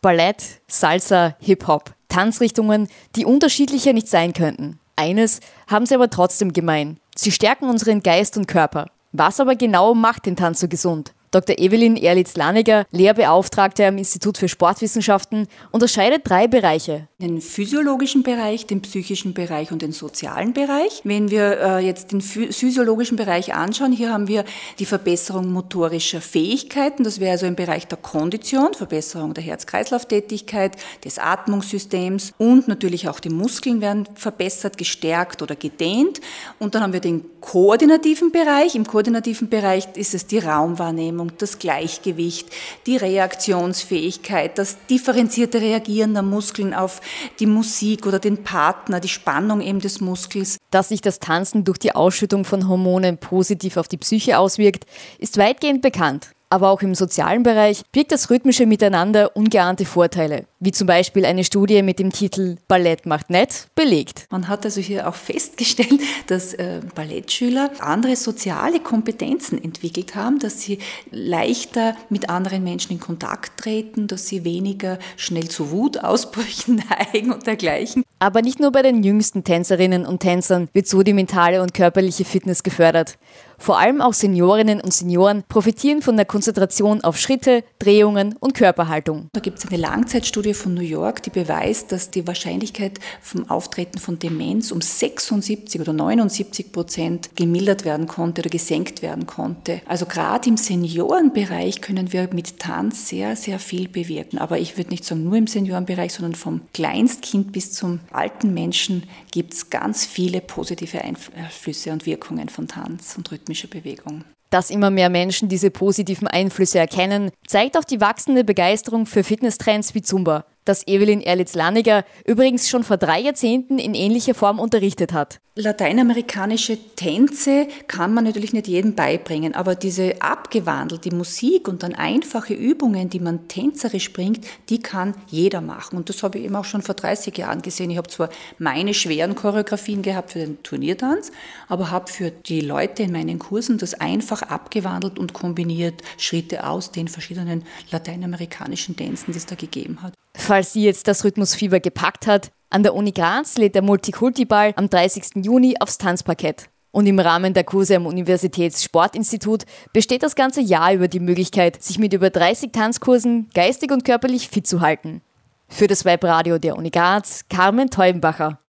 Ballett, Salsa, Hip-Hop. Tanzrichtungen, die unterschiedlicher nicht sein könnten. Eines haben sie aber trotzdem gemein. Sie stärken unseren Geist und Körper. Was aber genau macht den Tanz so gesund? Dr. Evelyn Ehrlitz-Laniger, Lehrbeauftragte am Institut für Sportwissenschaften, unterscheidet 3 Bereiche. Den physiologischen Bereich, den psychischen Bereich und den sozialen Bereich. Wenn wir jetzt den physiologischen Bereich anschauen, hier haben wir die Verbesserung motorischer Fähigkeiten. Das wäre also im Bereich der Kondition, Verbesserung der Herz-Kreislauf-Tätigkeit, des Atmungssystems und natürlich auch die Muskeln werden verbessert, gestärkt oder gedehnt. Und dann haben wir den koordinativen Bereich. Im koordinativen Bereich ist es die Raumwahrnehmung, das Gleichgewicht, die Reaktionsfähigkeit, das differenzierte Reagieren der Muskeln auf die Musik oder den Partner, die Spannung eben des Muskels. Dass sich das Tanzen durch die Ausschüttung von Hormonen positiv auf die Psyche auswirkt, ist weitgehend bekannt. Aber auch im sozialen Bereich birgt das rhythmische Miteinander ungeahnte Vorteile, wie zum Beispiel eine Studie mit dem Titel Ballett macht nett belegt. Man hat also hier auch festgestellt, dass Ballettschüler andere soziale Kompetenzen entwickelt haben, dass sie leichter mit anderen Menschen in Kontakt treten, dass sie weniger schnell zu Wutausbrüchen neigen und dergleichen. Aber nicht nur bei den jüngsten Tänzerinnen und Tänzern wird so die mentale und körperliche Fitness gefördert. Vor allem auch Seniorinnen und Senioren profitieren von der Konzentration auf Schritte, Drehungen und Körperhaltung. Da gibt es eine Langzeitstudie von New York, die beweist, dass die Wahrscheinlichkeit vom Auftreten von Demenz um 76 oder 79% gemildert werden konnte oder gesenkt werden konnte. Also gerade im Seniorenbereich können wir mit Tanz sehr, sehr viel bewirken. Aber ich würde nicht sagen nur im Seniorenbereich, sondern vom Kleinstkind bis zum alten Menschen gibt es ganz viele positive Einflüsse und Wirkungen von Tanz und rhythmischer Bewegung. Dass immer mehr Menschen diese positiven Einflüsse erkennen, zeigt auch die wachsende Begeisterung für Fitnesstrends wie Zumba, das Evelyn Ehrlitz-Laniger übrigens schon vor 3 Jahrzehnten in ähnlicher Form unterrichtet hat. Lateinamerikanische Tänze kann man natürlich nicht jedem beibringen, aber diese abgewandelte Musik und dann einfache Übungen, die man tänzerisch bringt, die kann jeder machen. Und das habe ich eben auch schon vor 30 Jahren gesehen. Ich habe zwar meine schweren Choreografien gehabt für den Turniertanz, aber habe für die Leute in meinen Kursen das einfach abgewandelt und kombiniert Schritte aus den verschiedenen lateinamerikanischen Tänzen, die es da gegeben hat. Falls Sie jetzt das Rhythmusfieber gepackt hat, an der Uni Graz lädt der Multikulti-Ball am 30. Juni aufs Tanzparkett. Und im Rahmen der Kurse am Universitätssportinstitut besteht das ganze Jahr über die Möglichkeit, sich mit über 30 Tanzkursen geistig und körperlich fit zu halten. Für das Webradio der Uni Graz, Carmen Teubenbacher.